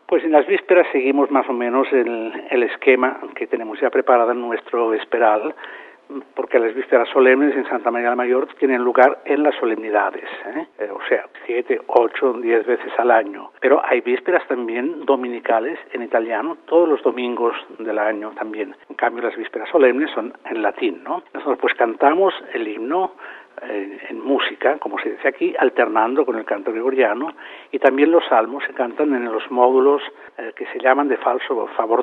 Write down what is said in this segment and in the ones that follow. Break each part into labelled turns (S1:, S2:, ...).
S1: Pues en las vísperas seguimos más o menos el esquema que tenemos ya preparado en nuestro vesperal, porque las vísperas solemnes en Santa María la Mayor tienen lugar en las solemnidades, o sea, 7, 8, 10 veces al año. Pero hay vísperas también dominicales en italiano, todos los domingos del año también. En cambio, las vísperas solemnes son en latín, ¿no? Nosotros pues cantamos el himno en música, como se dice aquí, alternando con el canto gregoriano, y también los salmos se cantan en los módulos que se llaman de falso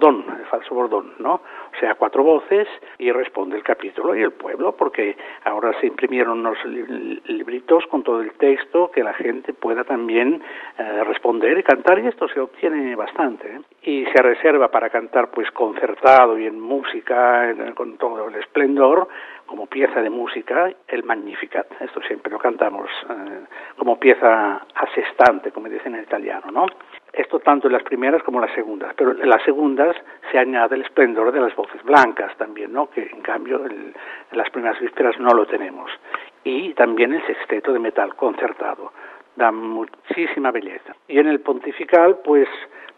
S1: bordón, ¿no? O sea, 4 voces y responde el capítulo y el pueblo, porque ahora se imprimieron unos libritos con todo el texto que la gente pueda también responder y cantar, y esto se obtiene bastante, y se reserva para cantar pues concertado y en música, con todo el esplendor, como pieza de música, el Magnificat. Esto siempre lo cantamos como pieza asestante, como dicen en italiano, ¿no? Esto tanto en las primeras como en las segundas, pero en las segundas se añade el esplendor de las voces blancas también, ¿no? Que en cambio en las primeras vísperas no lo tenemos. Y también el sexteto de metal concertado, da muchísima belleza. Y en el pontifical, pues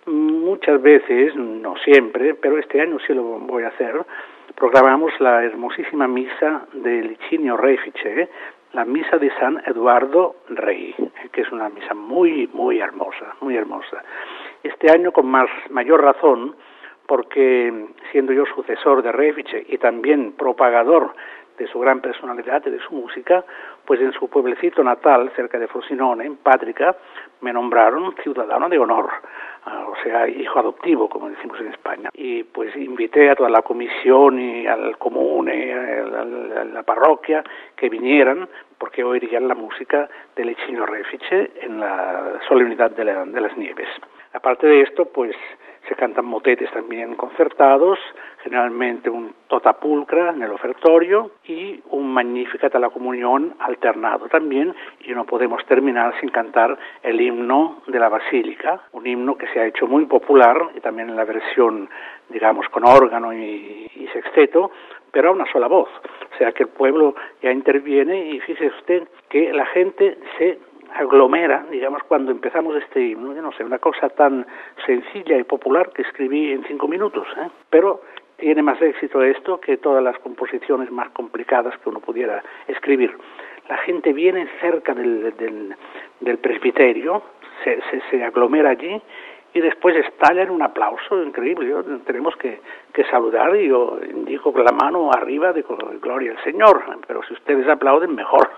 S1: muchas veces, no siempre, pero este año sí lo voy a hacer, programamos la hermosísima misa de Licinio Refice, la misa de San Eduardo Rey, que es una misa muy, muy hermosa, muy hermosa. Este año con mayor razón, porque siendo yo sucesor de Refice y también propagador de su gran personalidad y de su música, pues en su pueblecito natal, cerca de Frosinone, en Pátrica, me nombraron ciudadano de honor, o sea, hijo adoptivo, como decimos en España. Y pues invité a toda la comisión y al comune, a la parroquia, que vinieran, porque oirían la música de Licinio Refice en la solemnidad de las nieves. Aparte de esto, pues se cantan motetes también concertados, generalmente un totapulcra en el ofertorio y un Magnificat a la comunión alternado también, y no podemos terminar sin cantar el himno de la Basílica, un himno que se ha hecho muy popular y también en la versión, digamos, con órgano y sexteto, pero a una sola voz, o sea que el pueblo ya interviene, y fíjese usted que la gente se aglomera, digamos, cuando empezamos este himno, yo no sé, una cosa tan sencilla y popular que escribí en 5 minutos, pero tiene más éxito esto que todas las composiciones más complicadas que uno pudiera escribir. La gente viene cerca del presbiterio, se aglomera allí, y después estalla en un aplauso increíble. Tenemos que saludar, y yo indico con la mano arriba de gloria al Señor, pero si ustedes aplauden, mejor.